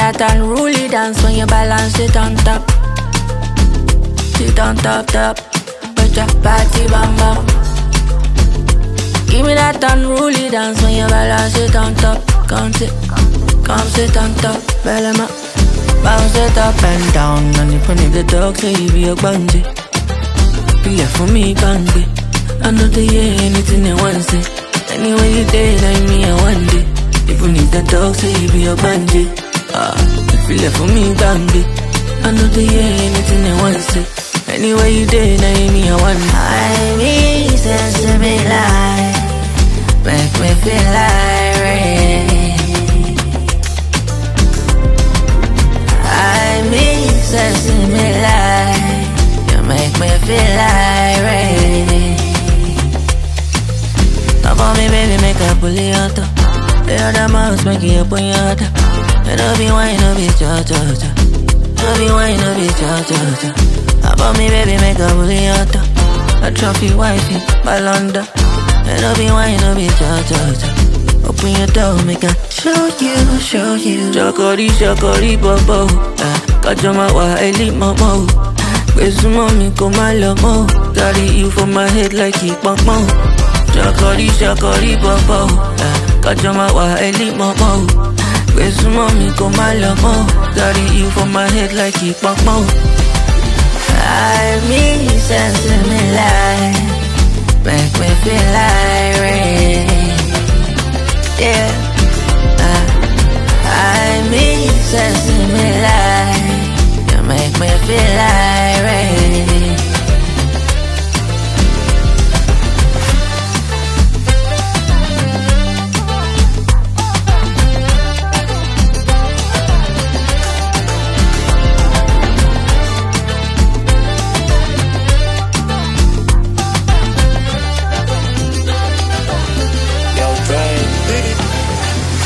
that unruly dance when you balance it on top. Sit on top, top. Put your body bam bam. Give me that unruly dance when you balance it on top. Come sit on top. Bellama. Bounce it up and down. And if the dog say you be a bungee. Be left for me, bangby. I know they hear anything they want to say. Anyway you day, like me, I want it. Even if the dog say you be a bungee. If you left for me, bangby. I know they hear anything they want to say. Anyway you day, like me, I want it. I be sensible like, make me feel like rain. I be sensible like, you make me feel like rain. Love on me, baby, make a bully on top. The other mouse make you up on your top. And don't be wine, don't be cha-cha-cha. Don't be wine, don't be cha-cha-cha. Love on me, baby, make a bully on top. A trophy wifey, Balanda. And don't be wine, don't be cha-cha-cha. Open your door, make a show you. Chokori, chokori, bobo. Kajama wa eli momo. Besu mommy, come my lomo. Carry you for my head like it bump mo. Chokori, chokori, bobo. Kajama wa eli momo. Besu mommy, come my lomo. Carry you for my head like it bump mo. I be sensing me like, make me feel like